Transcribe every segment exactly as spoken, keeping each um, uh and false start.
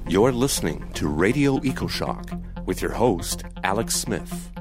You're listening to Radio EcoShock with your host, Alex Smith.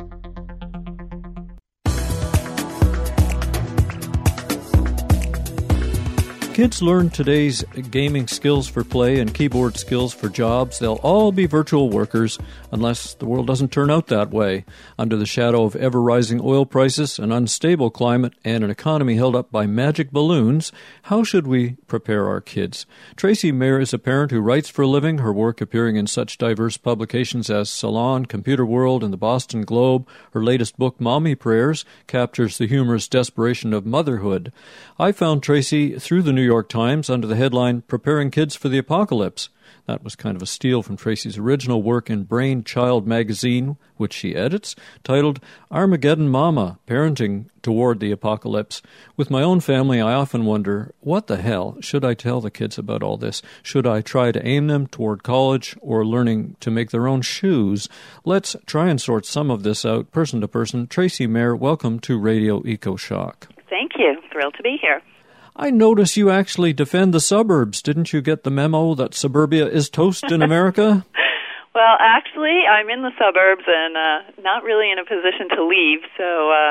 Kids learn today's gaming skills for play and keyboard skills for jobs. They'll all be virtual workers unless the world doesn't turn out that way. Under the shadow of ever-rising oil prices, an unstable climate, and an economy held up by magic balloons, how should we prepare our kids? Tracy Mayer is a parent who writes for a living, her work appearing in such diverse publications as Salon, Computer World, and the Boston Globe. Her latest book, Mommy Prayers, captures the humorous desperation of motherhood. I found Tracy through the New New York Times under the headline, Preparing Kids for the Apocalypse. That was kind of a steal from Tracy's original work in Brain Child magazine, which she edits, titled Armageddon Mama, Parenting Toward the Apocalypse. With my own family, I often wonder, what the hell should I tell the kids about all this? Should I try to aim them toward college or learning to make their own shoes? Let's try and sort some of this out person to person. Tracy Mayer, welcome to Radio EcoShock. Thank you. Thrilled to be here. I notice you actually defend the suburbs. Didn't you get the memo that suburbia is toast in America? Well, actually, I'm in the suburbs and uh, not really in a position to leave. So, uh,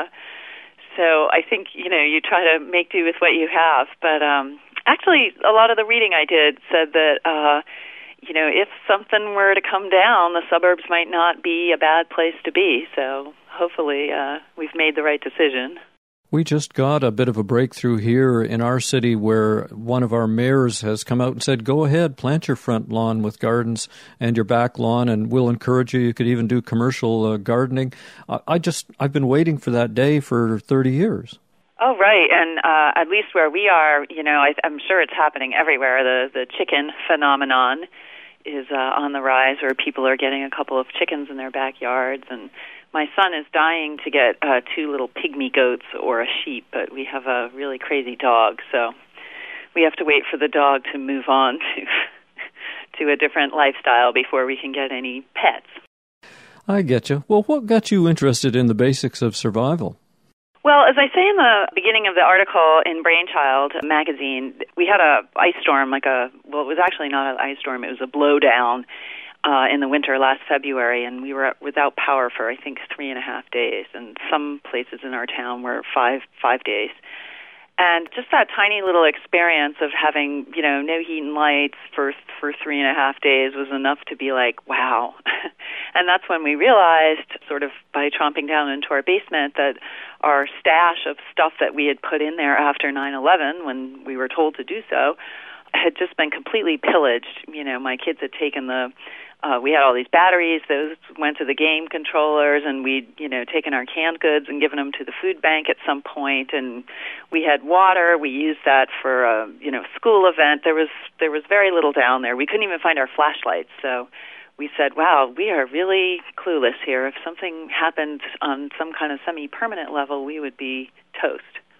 so I think you know you try to make do with what you have. But um, actually, a lot of the reading I did said that uh, you know if something were to come down, the suburbs might not be a bad place to be. So hopefully, uh, we've made the right decision. We just got a bit of a breakthrough here in our city where one of our mayors has come out and said, go ahead, plant your front lawn with gardens and your back lawn, and we'll encourage you. You could even do commercial uh, gardening. I, I just, I've been waiting for that day for thirty years. Oh, right. And uh, at least where we are, you know, I, I'm sure it's happening everywhere. The, the chicken phenomenon is uh, on the rise, where people are getting a couple of chickens in their backyards. And my son is dying to get uh, two little pygmy goats or a sheep, but we have a really crazy dog, so we have to wait for the dog to move on to to a different lifestyle before we can get any pets. I get you. Well, what got you interested in the basics of survival? Well, as I say in the beginning of the article in Brainchild magazine, we had a ice storm, like a, well, it was actually not an ice storm, it was a blowdown uh, in the winter last February, and we were without power for, I think, three and a half days, and some places in our town were five five days. And just that tiny little experience of having, you know, no heat and lights for for three and a half days was enough to be like, wow. And that's when we realized, sort of by tromping down into our basement, that our stash of stuff that we had put in there after nine eleven, when we were told to do so, had just been completely pillaged. You know, my kids had taken the, uh, we had all these batteries, those went to the game controllers, and we'd, you know, taken our canned goods and given them to the food bank at some point, and we had water, we used that for a, you know, school event. There was, there was very little down there. We couldn't even find our flashlights, so we said, wow, we are really clueless here. If something happened on some kind of semi-permanent level, we would be toast.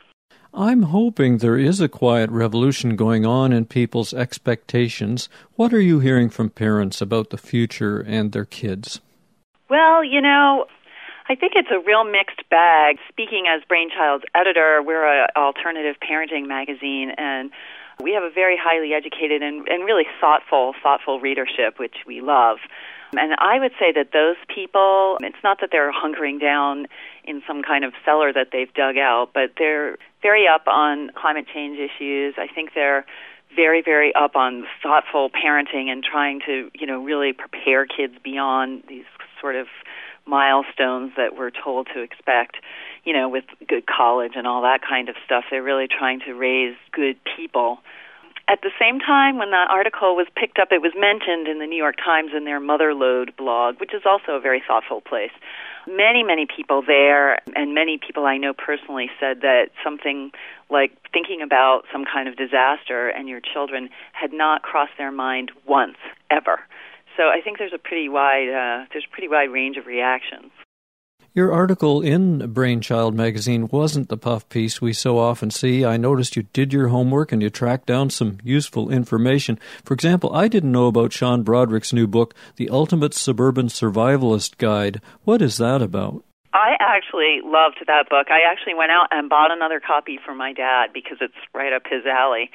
I'm hoping there is a quiet revolution going on in people's expectations. What are you hearing from parents about the future and their kids? Well, you know, I think it's a real mixed bag. Speaking as Brainchild's editor, we're an alternative parenting magazine, and we have a very highly educated and, and really thoughtful, thoughtful readership, which we love. And I would say that those people, it's not that they're hunkering down in some kind of cellar that they've dug out, but they're very up on climate change issues. I think they're very, very up on thoughtful parenting and trying to, you know, really prepare kids beyond these sort of milestones that we're told to expect, you know, with good college and all that kind of stuff. They're really trying to raise good people. At the same time, when that article was picked up, it was mentioned in the New York Times in their Motherlode blog, which is also a very thoughtful place. Many, many people there, and many people I know personally, said that something like thinking about some kind of disaster and your children had not crossed their mind once, ever. So I think there's a pretty wide, uh, there's a pretty wide range of reactions. Your article in Brainchild magazine wasn't the puff piece we so often see. I noticed you did your homework and you tracked down some useful information. For example, I didn't know about Sean Broderick's new book, The Ultimate Suburban Survivalist Guide. What is that about? I actually loved that book. I actually went out and bought another copy for my dad because it's right up his alley.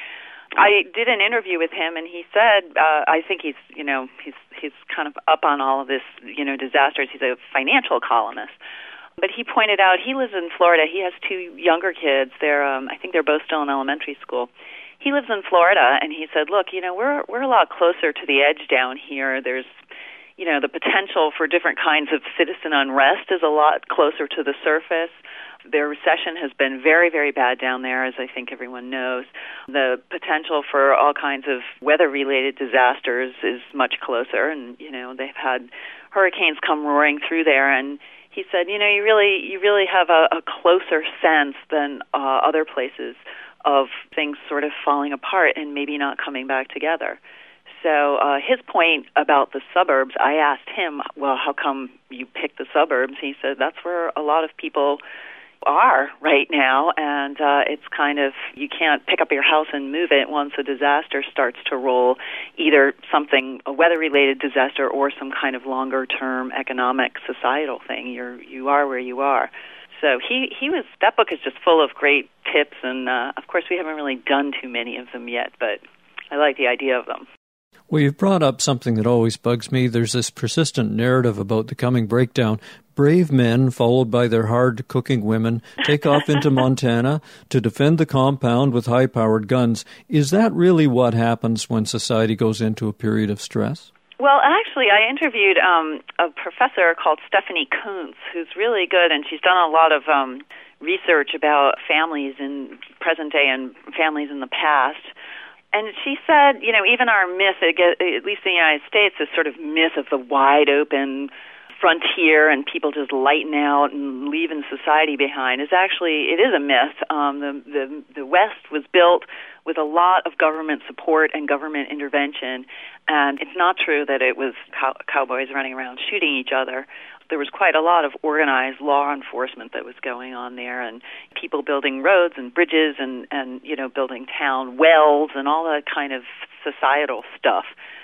I did an interview with him, and he said, uh, I think he's, you know, he's he's kind of up on all of this, you know, disasters. He's a financial columnist. But he pointed out he lives in Florida. He has two younger kids. They're, um, I think they're both still in elementary school. He lives in Florida, and he said, look, you know, we're we're a lot closer to the edge down here. There's, you know, the potential for different kinds of citizen unrest is a lot closer to the surface. Their recession has been very, very bad down there, as I think everyone knows. The potential for all kinds of weather-related disasters is much closer, and, you know, they've had hurricanes come roaring through there, and he said, you know, you really you really have a, a closer sense than uh, other places of things sort of falling apart and maybe not coming back together. So uh, his point about the suburbs, I asked him, well, how come you picked the suburbs? He said, that's where a lot of people are right now, and uh, it's kind of, you can't pick up your house and move it once a disaster starts to roll, either something, a weather-related disaster or some kind of longer-term economic, societal thing. You're, you are where you are. So he, he was, that book is just full of great tips, and uh, of course we haven't really done too many of them yet, but I like the idea of them. Well, you've brought up something that always bugs me. There's this persistent narrative about the coming breakdown. Brave men, followed by their hard-cooking women, take off into Montana to defend the compound with high-powered guns. Is that really what happens when society goes into a period of stress? Well, actually, I interviewed um, a professor called Stephanie Kuntz, who's really good, and she's done a lot of um, research about families in present day and families in the past. And she said, you know, even our myth, at least in the United States, this sort of myth of the wide open frontier and people just lighting out and leaving society behind is actually, it is a myth. Um, the, the, the West was built with a lot of government support and government intervention, and it's not true that it was cow- cowboys running around shooting each other. There was quite a lot of organized law enforcement that was going on there, and people building roads and bridges and, and you know, building town wells and all that kind of societal stuff.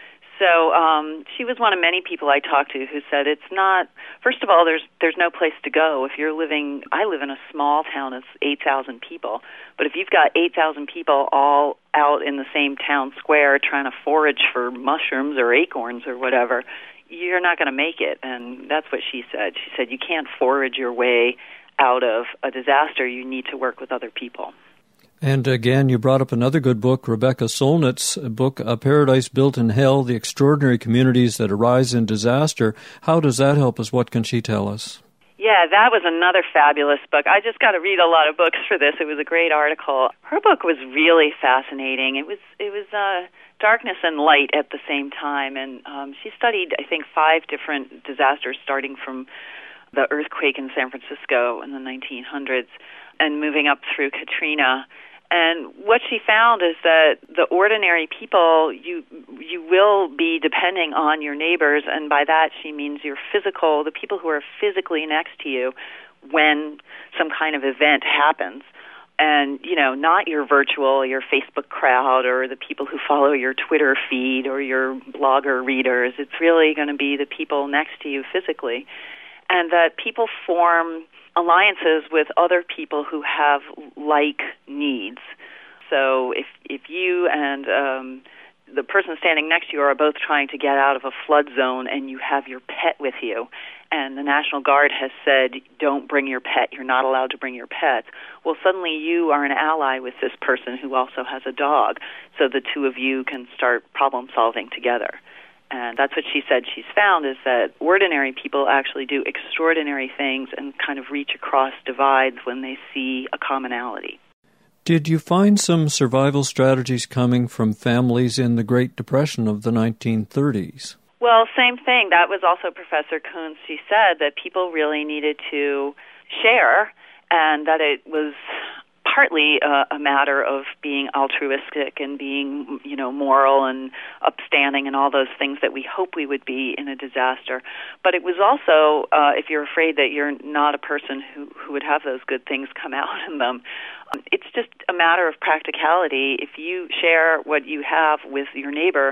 So um, she was one of many people I talked to who said it's not, first of all, there's there's no place to go. If you're living, I live in a small town of eight thousand people, but if you've got eight thousand people all out in the same town square trying to forage for mushrooms or acorns or whatever, you're not going to make it. And that's what she said. She said you can't forage your way out of a disaster. You need to work with other people. And again, you brought up another good book, Rebecca Solnitz's book, A Paradise Built in Hell, The Extraordinary Communities That Arise in Disaster. How does that help us? What can she tell us? Yeah, that was another fabulous book. I just got to read a lot of books for this. It was a great article. Her book was really fascinating. It was it was uh, darkness and light at the same time. And um, she studied, I think, five different disasters, starting from the earthquake in San Francisco in the nineteen hundreds and moving up through Katrina. And what she found is that the ordinary people, you you will be depending on your neighbors, and by that she means your physical, the people who are physically next to you when some kind of event happens. And, you know, not your virtual, your Facebook crowd or the people who follow your Twitter feed or your blogger readers. It's really going to be the people next to you physically. And that people form alliances with other people who have like needs. So if if you and um, the person standing next to you are both trying to get out of a flood zone and you have your pet with you, and the National Guard has said, don't bring your pet, you're not allowed to bring your pet, well, suddenly you are an ally with this person who also has a dog, so the two of you can start problem solving together. And that's what she said she's found, is that ordinary people actually do extraordinary things and kind of reach across divides when they see a commonality. Did you find some survival strategies coming from families in the Great Depression of the nineteen thirties? Well, same thing. That was also Professor Kuntz. She said that people really needed to share, and that it was partly uh, a matter of being altruistic and being, you know, moral and upstanding and all those things that we hope we would be in a disaster. But it was also, uh, if you're afraid that you're not a person who, who would have those good things come out in them, um, it's just a matter of practicality. If you share what you have with your neighbor,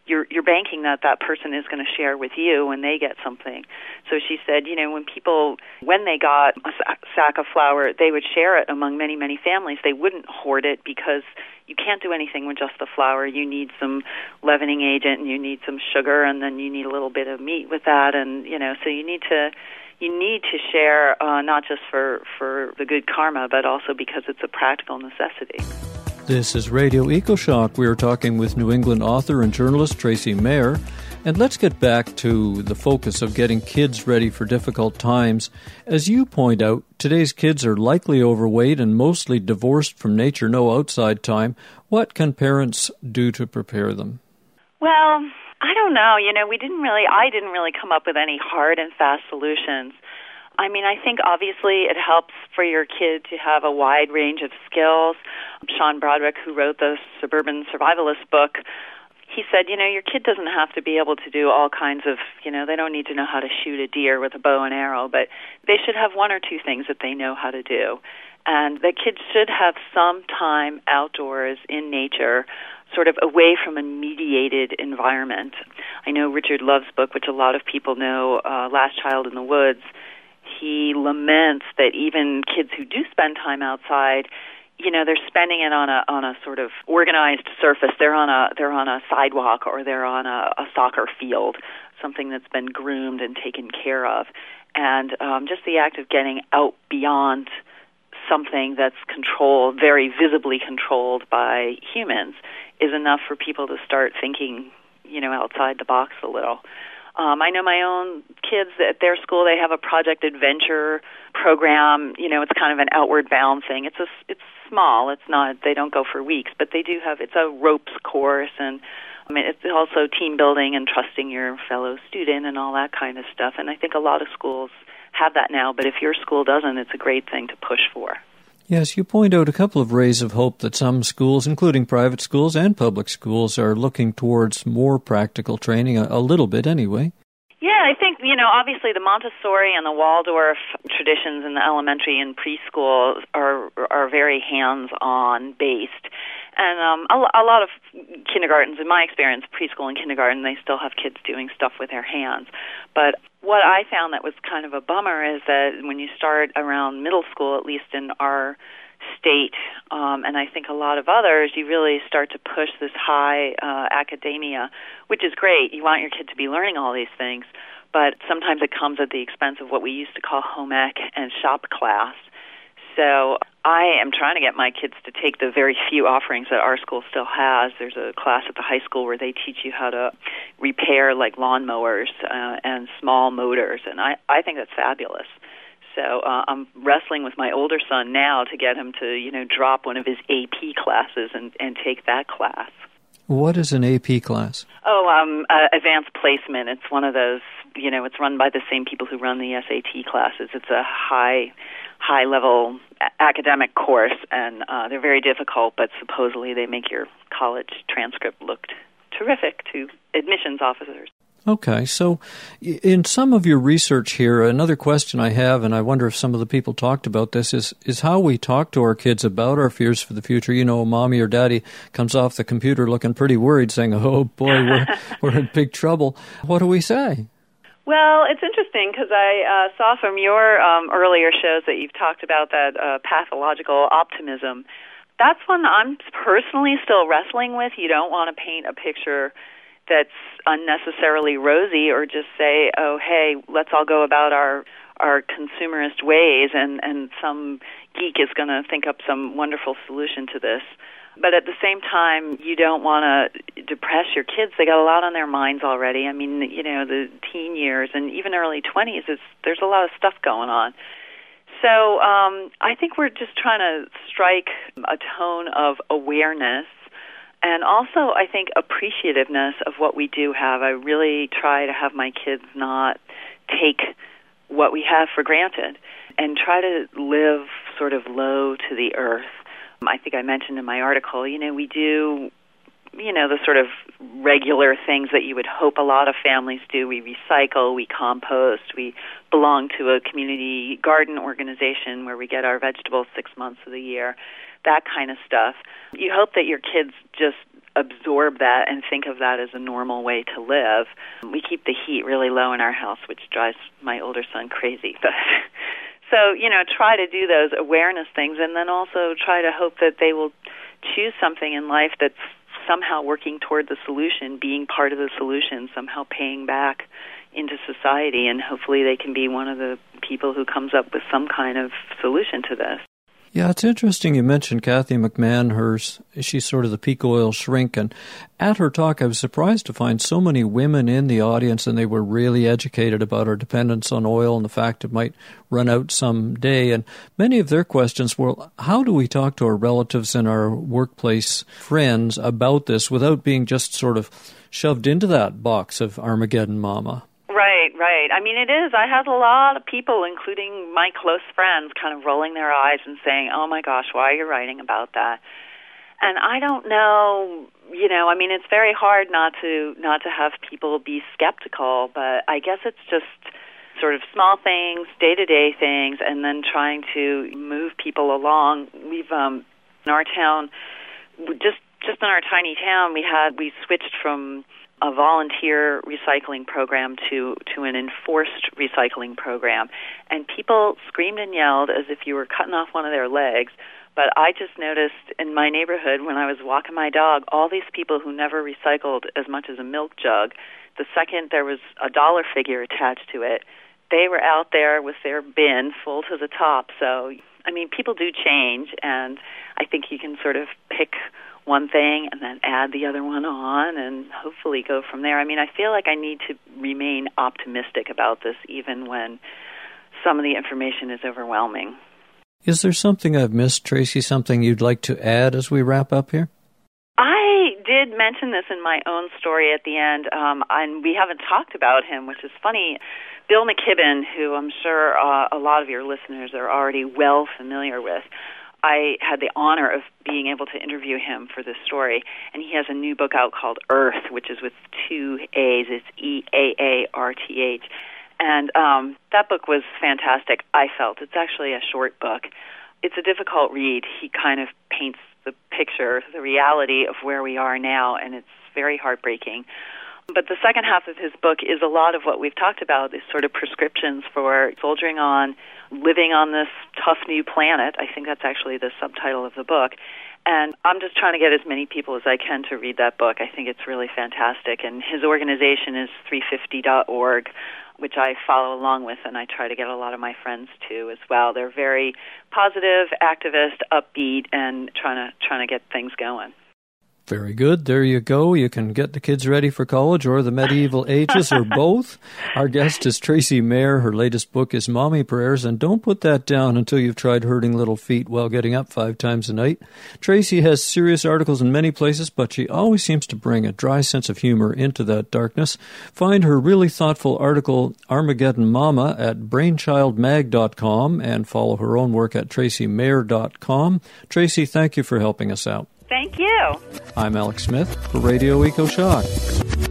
you're you're banking that that person is going to share with you when they get something. So she said, you know, when people, when they got a sack of flour, they would share it among many, many families. They wouldn't hoard it because you can't do anything with just the flour. You need some leavening agent, and you need some sugar, and then you need a little bit of meat with that, and, you know, so you need to you need to share uh, not just for, for the good karma, but also because it's a practical necessity. This is Radio EcoShock. We are talking with New England author and journalist Tracy Mayer. And let's get back to the focus of getting kids ready for difficult times. As you point out, today's kids are likely overweight and mostly divorced from nature, no outside time. What can parents do to prepare them? Well, I don't know. You know, we didn't really, I didn't really come up with any hard and fast solutions. I mean, I think obviously it helps for your kid to have a wide range of skills. Sean Broderick, who wrote the Suburban Survivalist book, he said, you know, your kid doesn't have to be able to do all kinds of, you know, they don't need to know how to shoot a deer with a bow and arrow, but they should have one or two things that they know how to do. And the kids should have some time outdoors in nature, sort of away from a mediated environment. I know Richard Love's book, which a lot of people know, uh, Last Child in the Woods, he laments that even kids who do spend time outside, you know, they're spending it on a on a sort of organized surface. They're on a they're on a sidewalk, or they're on a, a soccer field, something that's been groomed and taken care of. And um, just the act of getting out beyond something that's controlled, very visibly controlled by humans, is enough for people to start thinking, you know, outside the box a little. Um, I know my own kids at their school, they have a Project Adventure program. You know, it's kind of an outward bound thing. It's a, it's small. It's not, they don't go for weeks, but they do have, it's a ropes course, and I mean, it's also team building and trusting your fellow student and all that kind of stuff. And I think a lot of schools have that now, but if your school doesn't, it's a great thing to push for. Yes, you point out a couple of rays of hope that some schools, including private schools and public schools, are looking towards more practical training, a, a little bit anyway. Yeah, I think, you know, obviously the Montessori and the Waldorf traditions in the elementary and preschool are are very hands-on based. And um, a, a lot of kindergartens, in my experience, preschool and kindergarten, they still have kids doing stuff with their hands. But what I found that was kind of a bummer is that when you start around middle school, at least in our state, um, and I think a lot of others, you really start to push this high uh, academia, which is great. You want your kid to be learning all these things, but sometimes it comes at the expense of what we used to call home ec and shop class. So I am trying to get my kids to take the very few offerings that our school still has. There's a class at the high school where they teach you how to repair like lawnmowers uh, and small motors, and I, I think that's fabulous. So uh, I'm wrestling with my older son now to get him to, you know, drop one of his A P classes and, and take that class. What is an A P class? Oh, um, uh, advanced placement. It's one of those, you know, it's run by the same people who run the S A T classes. It's a high, high-level a- academic course, and uh, they're very difficult, but supposedly they make your college transcript look terrific to admissions officers. Okay, so in some of your research here, another question I have, and I wonder if some of the people talked about this, is is how we talk to our kids about our fears for the future. You know, mommy or daddy comes off the computer looking pretty worried, saying, oh boy, we're, we're in big trouble. What do we say? Well, it's interesting because I uh, saw from your um, earlier shows that you've talked about that uh, pathological optimism. That's one I'm personally still wrestling with. You don't want to paint a picture that's unnecessarily rosy, or just say, oh, hey, let's all go about our our consumerist ways, and, and some geek is going to think up some wonderful solution to this. But at the same time, you don't want to depress your kids. They got a lot on their minds already. I mean, you know, the teen years and even early twenties, is, there's a lot of stuff going on. So um, I think we're just trying to strike a tone of awareness, and also, I think, appreciativeness of what we do have. I really try to have my kids not take what we have for granted and try to live sort of low to the earth. I think I mentioned in my article, you know, we do, you know, the sort of regular things that you would hope a lot of families do. We recycle, we compost, we belong to a community garden organization where we get our vegetables six months of the year, that kind of stuff. You hope that your kids just absorb that and think of that as a normal way to live. We keep the heat really low in our house, which drives my older son crazy. But so, you know, try to do those awareness things, and then also try to hope that they will choose something in life that's somehow working toward the solution, being part of the solution, somehow paying back into society, and hopefully they can be one of the people who comes up with some kind of solution to this. Yeah, it's interesting you mentioned Kathy McMahon. Hers, she's sort of the peak oil shrink, and at her talk I was surprised to find so many women in the audience, and they were really educated about our dependence on oil and the fact it might run out someday. And many of their questions were, how do we talk to our relatives and our workplace friends about this without being just sort of shoved into that box of Armageddon Mama? Right, right. I mean, it is. I have a lot of people, including my close friends, kind of rolling their eyes and saying, oh, my gosh, why are you writing about that? And I don't know, you know, I mean, it's very hard not to not to have people be skeptical, but I guess it's just sort of small things, day-to-day things, and then trying to move people along. We've, um, in our town, just just in our tiny town, we had, we switched from a volunteer recycling program to, to an enforced recycling program. And people screamed and yelled as if you were cutting off one of their legs. But I just noticed in my neighborhood when I was walking my dog, all these people who never recycled as much as a milk jug, the second there was a dollar figure attached to it, they were out there with their bin full to the top. So, I mean, people do change, and I think you can sort of pick one thing and then add the other one on and hopefully go from there. I mean, I feel like I need to remain optimistic about this even when some of the information is overwhelming. Is there something I've missed, Tracy, something you'd like to add as we wrap up here? I did mention this in my own story at the end, um, and we haven't talked about him, which is funny. Bill McKibben, who I'm sure uh, a lot of your listeners are already well familiar with, I had the honor of being able to interview him for this story, and he has a new book out called Earth, which is with two A's. It's E A A R T H. And um, that book was fantastic, I felt. It's actually a short book. It's a difficult read. He kind of paints the picture, the reality of where we are now, and it's very heartbreaking. But the second half of his book is a lot of what we've talked about, these sort of prescriptions for soldiering on, living on this tough new planet. I think that's actually the subtitle of the book. And I'm just trying to get as many people as I can to read that book. I think it's really fantastic. And his organization is three fifty dot org, which I follow along with, and I try to get a lot of my friends to as well. They're very positive, activist, upbeat, and trying to trying to get things going. Very good. There you go. You can get the kids ready for college or the medieval ages or both. Our guest is Tracy Mayer. Her latest book is Mommy Prayers, and don't put that down until you've tried hurting little feet while getting up five times a night. Tracy has serious articles in many places, but she always seems to bring a dry sense of humor into that darkness. Find her really thoughtful article, Armageddon Mama, at brainchild mag dot com and follow her own work at tracy mayer dot com. Tracy, thank you for helping us out. Thank you. I'm Alex Smith for Radio EcoShock.